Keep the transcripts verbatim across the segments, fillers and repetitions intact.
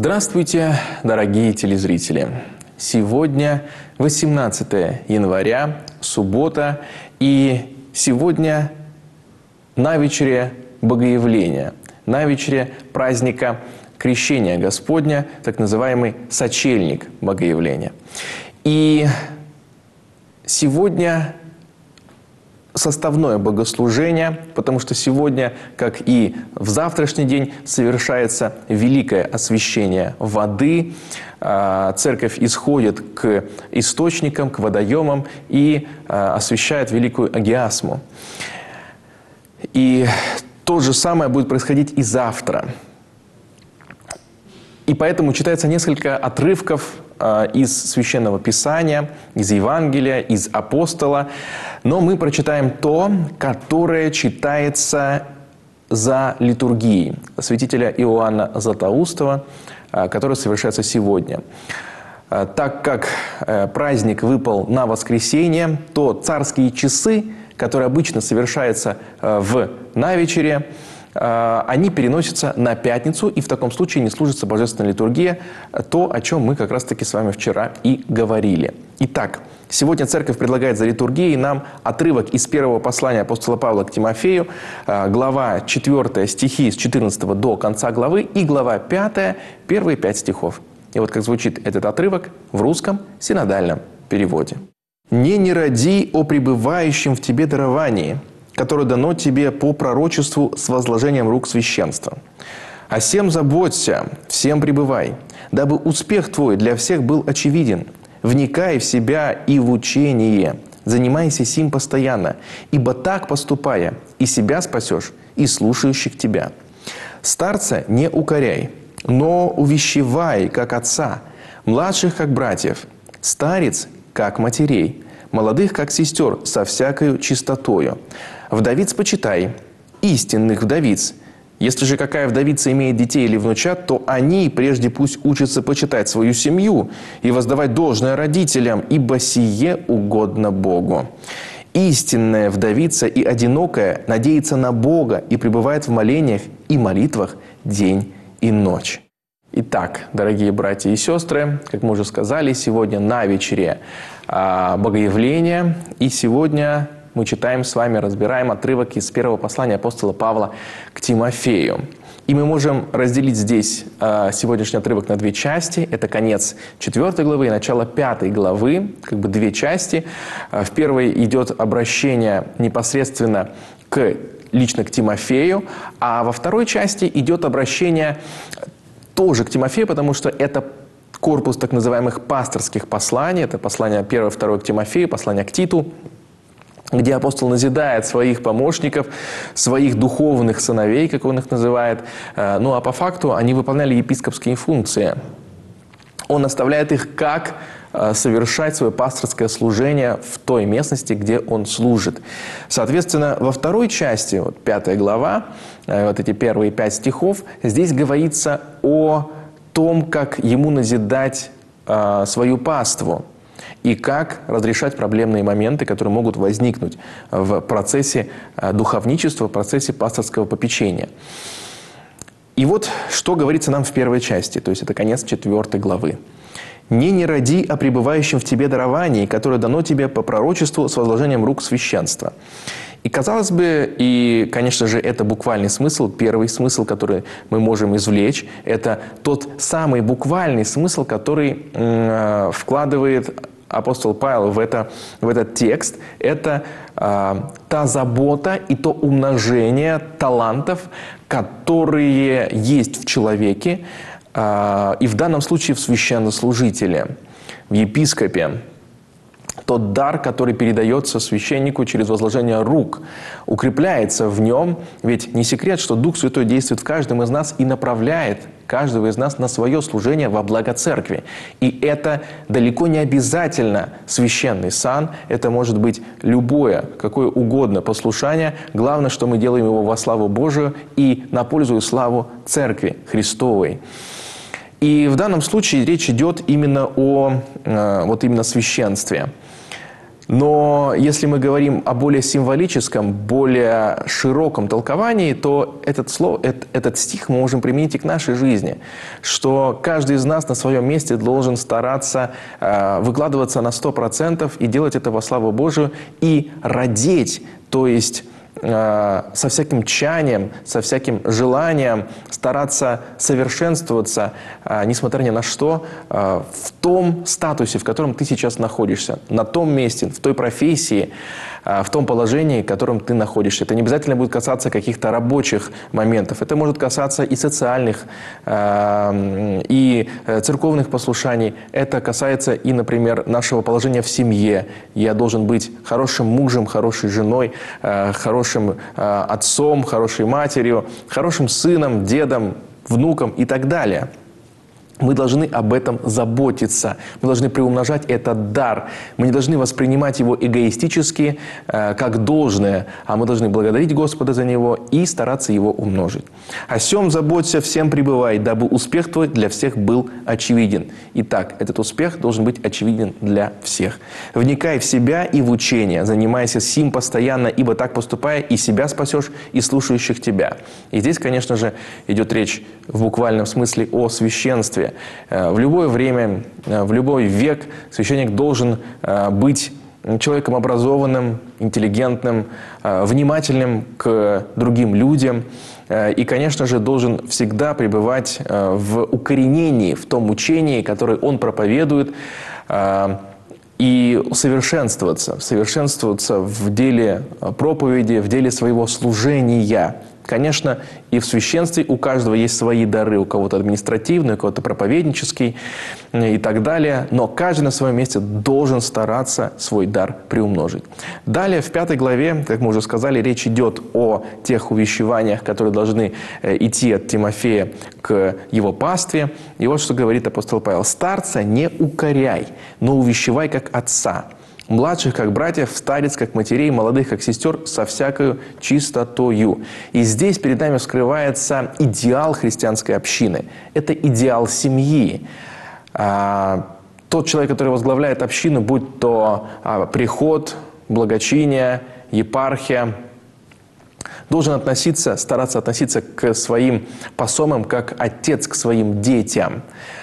Здравствуйте, дорогие телезрители! Сегодня восемнадцатое января, суббота, и сегодня на вечере Богоявления, на вечере праздника Крещения Господня, так называемый сочельник Богоявления. И сегодня составное богослужение, потому что сегодня, как и в завтрашний день, совершается великое освящение воды. Церковь исходит к источникам, к водоемам и освящает великую агиасму. И то же самое будет происходить и завтра. И поэтому читается несколько отрывков из Священного Писания, из Евангелия, из Апостола. Но мы прочитаем то, которое читается за литургией святителя Иоанна Златоустова, которое совершается сегодня. Так как праздник выпал на воскресенье, то царские часы, которые обычно совершаются в навечере, они переносятся на пятницу, и в таком случае не служится божественная литургия, то, о чем мы как раз-таки с вами вчера и говорили. Итак, сегодня Церковь предлагает за литургией нам отрывок из первого послания апостола Павла к Тимофею, глава четвёртая, стихи с четырнадцатого до конца главы, и глава пятая, первые пять стихов. И вот как звучит этот отрывок в русском синодальном переводе. «Не неради о пребывающем в тебе даровании, которое дано тебе по пророчеству с возложением рук священства. О сем заботься, всем пребывай, дабы успех твой для всех был очевиден. Вникай в себя и в учение, занимайся сим постоянно, ибо так поступая, и себя спасешь, и слушающих тебя. Старца не укоряй, но увещевай, как отца, младших, как братьев, старец, как матерей, молодых, как сестер, со всякою чистотою. Вдовиц почитай, истинных вдовиц. Если же какая вдовица имеет детей или внучат, то они прежде пусть учатся почитать свою семью и воздавать должное родителям, ибо сие угодно Богу. Истинная вдовица и одинокая надеется на Бога и пребывает в молениях и молитвах день и ночь». Итак, дорогие братья и сестры, как мы уже сказали, сегодня на вечере Богоявления, и сегодня мы читаем с вами, разбираем отрывок из первого послания апостола Павла к Тимофею. И мы можем разделить здесь э, сегодняшний отрывок на две части. Это конец четвёртой главы и начало пятой главы, как бы две части. Э, в первой идет обращение непосредственно к, лично к Тимофею, а во второй части идет обращение тоже к Тимофею, потому что это корпус так называемых пасторских посланий. Это послание первое, второе к Тимофею, послание к Титу, где апостол назидает своих помощников, своих духовных сыновей, как он их называет. Ну а по факту они выполняли епископские функции. Он наставляет их, как совершать свое пасторское служение в той местности, где он служит. Соответственно, во второй части, вот пятая глава, вот эти первые пять стихов, здесь говорится о том, как ему назидать э, свою паству и как разрешать проблемные моменты, которые могут возникнуть в процессе э, духовничества, в процессе пасторского попечения. И вот что говорится нам в первой части, то есть это конец четвёртой главы. «Не неради о пребывающем в тебе даровании, которое дано тебе по пророчеству с возложением рук священства». И, казалось бы, и, конечно же, это буквальный смысл, первый смысл, который мы можем извлечь, это тот самый буквальный смысл, который э, вкладывает апостол Павел в, это, в этот текст. Это э, та забота и то умножение талантов, которые есть в человеке, э, и в данном случае в священнослужителе, в епископе. Тот дар, который передается священнику через возложение рук, укрепляется в нем. Ведь не секрет, что Дух Святой действует в каждом из нас и направляет каждого из нас на свое служение во благо церкви. И это далеко не обязательно священный сан. Это может быть любое, какое угодно послушание. Главное, что мы делаем его во славу Божию и на пользу и славу Церкви Христовой. И в данном случае речь идет именно о вот именно священстве. Но если мы говорим о более символическом, более широком толковании, то этот, слово, этот стих мы можем применить и к нашей жизни. Что каждый из нас на своем месте должен стараться э, выкладываться на сто процентов и делать это во славу Божию и родить, то есть со всяким тчанием, со всяким желанием стараться совершенствоваться, несмотря ни на что, в том статусе, в котором ты сейчас находишься, на том месте, в той профессии, в том положении, в котором ты находишься. Это не обязательно будет касаться каких-то рабочих моментов. Это может касаться и социальных, и церковных послушаний. Это касается и, например, нашего положения в семье. Я должен быть хорошим мужем, хорошей женой, хорошим отцом, хорошей матерью, хорошим сыном, дедом, внуком и так далее. Мы должны об этом заботиться. Мы должны приумножать этот дар. Мы не должны воспринимать его эгоистически, э, как должное, а мы должны благодарить Господа за него и стараться его умножить. «О сем заботься, всем пребывай, дабы успех твой для всех был очевиден». Итак, этот успех должен быть очевиден для всех. «Вникай в себя и в учение, занимайся сим постоянно, ибо так поступая, и себя спасешь, и слушающих тебя». И здесь, конечно же, идет речь в буквальном смысле о священстве. В любое время, в любой век священник должен быть человеком образованным, интеллигентным, внимательным к другим людям и, конечно же, должен всегда пребывать в укоренении, в том учении, которое он проповедует, и совершенствоваться, совершенствоваться в деле проповеди, в деле своего служения. Конечно, и в священстве у каждого есть свои дары, у кого-то административный, у кого-то проповеднический и так далее, но каждый на своем месте должен стараться свой дар приумножить. Далее, в пятой главе, как мы уже сказали, речь идет о тех увещеваниях, которые должны идти от Тимофея к его пастве. И вот что говорит апостол Павел: «Старца не укоряй, но увещевай как отца, младших, как братьев, старец, как матерей, молодых, как сестер, со всякою чистотою». И здесь перед нами вскрывается идеал христианской общины. Это идеал семьи. Тот человек, который возглавляет общину, будь то приход, благочиние, епархия, должен относиться, стараться относиться к своим посомам как отец к своим детям.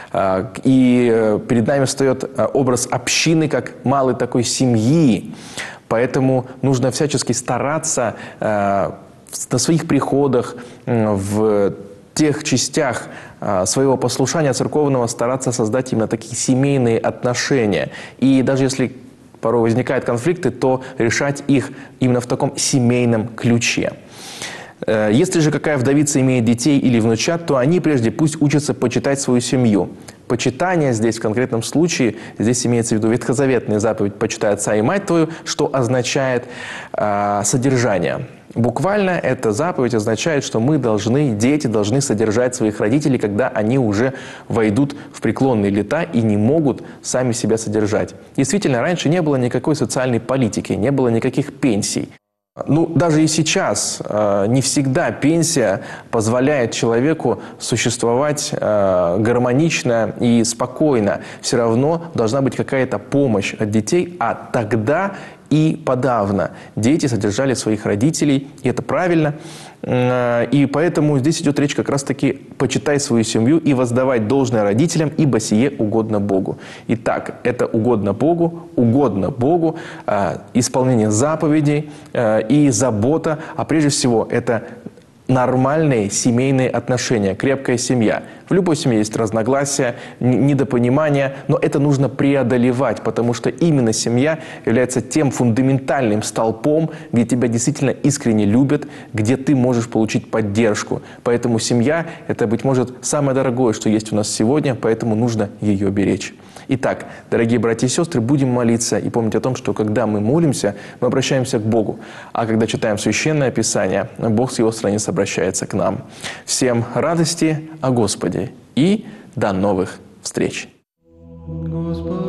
И перед нами встает образ общины как малой такой семьи. Поэтому нужно всячески стараться на своих приходах, в тех частях своего послушания церковного стараться создать именно такие семейные отношения. И даже если порой возникают конфликты, то решать их именно в таком семейном ключе. Если же какая вдовица имеет детей или внучат, то они прежде пусть учатся почитать свою семью. Почитание здесь в конкретном случае, здесь имеется в виду ветхозаветная заповедь «почитай отца и мать твою», что означает э, содержание. Буквально эта заповедь означает, что мы должны, дети должны содержать своих родителей, когда они уже войдут в преклонные лета и не могут сами себя содержать. Действительно, раньше не было никакой социальной политики, не было никаких пенсий. Ну, даже и сейчас э, не всегда пенсия позволяет человеку существовать э, гармонично и спокойно. Все равно должна быть какая-то помощь от детей, а тогда и подавно дети содержали своих родителей, и это правильно. И поэтому здесь идет речь как раз-таки «почитай свою семью и воздавать должное родителям, ибо сие угодно Богу». Итак, это угодно Богу, угодно Богу, исполнение заповедей и забота, а прежде всего это нормальные семейные отношения, крепкая семья. В любой семье есть разногласия, недопонимания, но это нужно преодолевать, потому что именно семья является тем фундаментальным столпом, где тебя действительно искренне любят, где ты можешь получить поддержку. Поэтому семья – это, быть может, самое дорогое, что есть у нас сегодня, поэтому нужно ее беречь. Итак, дорогие братья и сестры, будем молиться и помнить о том, что когда мы молимся, мы обращаемся к Богу. А когда читаем Священное Писание, Бог с Его страниц обращается к нам. Всем радости о Господе и до новых встреч! Господи.